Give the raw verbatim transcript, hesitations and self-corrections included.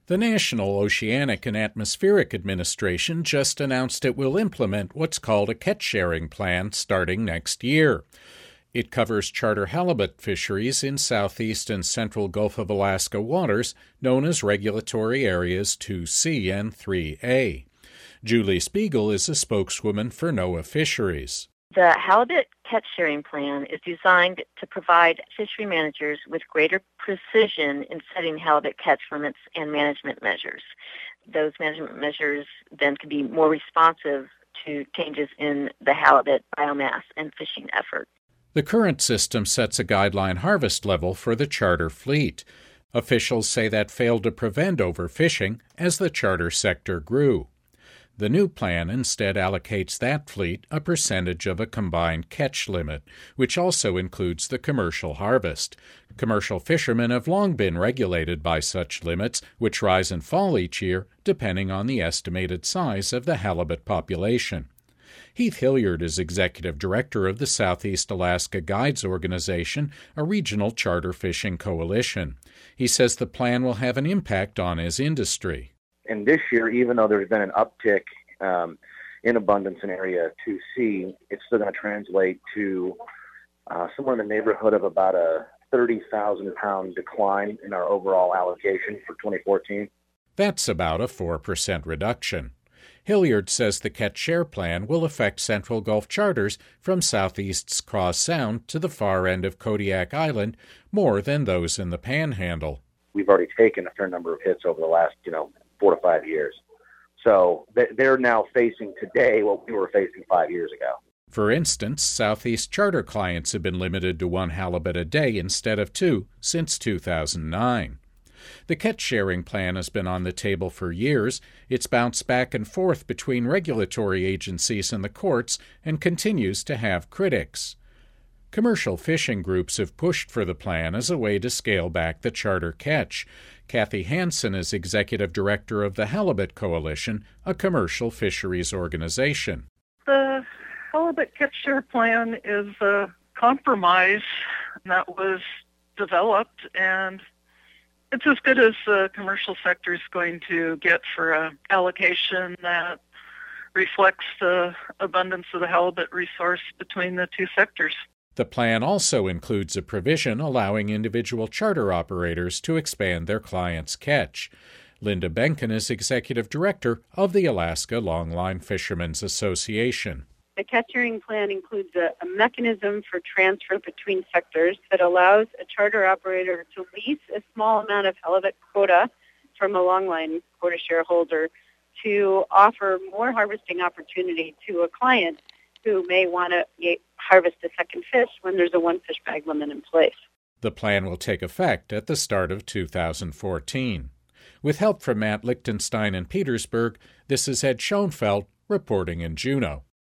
The National Oceanic and Atmospheric Administration just announced it will implement what's called a catch-sharing plan starting next year. It covers charter halibut fisheries in southeast and central Gulf of Alaska waters known as Regulatory Areas two C and three A. Julie Spiegel is a spokeswoman for NOAA Fisheries. The halibut catch-sharing plan is designed to provide fishery managers with greater precision in setting halibut catch limits and management measures. Those management measures then can be more responsive to changes in the halibut biomass and fishing effort. The current system sets a guideline harvest level for the charter fleet. Officials say that failed to prevent overfishing as the charter sector grew. The new plan instead allocates that fleet a percentage of a combined catch limit, which also includes the commercial harvest. Commercial fishermen have long been regulated by such limits, which rise and fall each year depending on the estimated size of the halibut population. Heath Hilliard is executive director of the Southeast Alaska Guides Organization, a regional charter fishing coalition. He says the plan will have an impact on his industry. And this year, even though there's been an uptick um, in abundance in Area two C, it's still going to translate to uh, somewhere in the neighborhood of about a thirty thousand pound decline in our overall allocation for twenty fourteen. That's about a four percent reduction. Hilliard says the catch-share plan will affect Central Gulf charters from southeast's Cross Sound to the far end of Kodiak Island more than those in the Panhandle. We've already taken a fair number of hits over the last, you know, four to five years. So they're now facing today what we were facing five years ago. For instance, Southeast charter clients have been limited to one halibut a day instead of two since two thousand nine. The catch-sharing plan has been on the table for years. It's bounced back and forth between regulatory agencies and the courts and continues to have critics. Commercial fishing groups have pushed for the plan as a way to scale back the charter catch. Kathy Hansen is executive director of the Halibut Coalition, a commercial fisheries organization. The halibut catch-share plan is a compromise that was developed, and it's as good as the commercial sector is going to get for an allocation that reflects the abundance of the halibut resource between the two sectors. The plan also includes a provision allowing individual charter operators to expand their clients' catch. Linda Benken is executive director of the Alaska Longline Fishermen's Association. The catch-sharing plan includes a, a mechanism for transfer between sectors that allows a charter operator to lease a small amount of halibut quota from a longline quota shareholder to offer more harvesting opportunity to a client who may want to harvest a second fish when there's a one-fish bag limit in place. The plan will take effect at the start of two thousand fourteen. With help from Matt Lichtenstein in Petersburg, this is Ed Schoenfeld reporting in Juneau.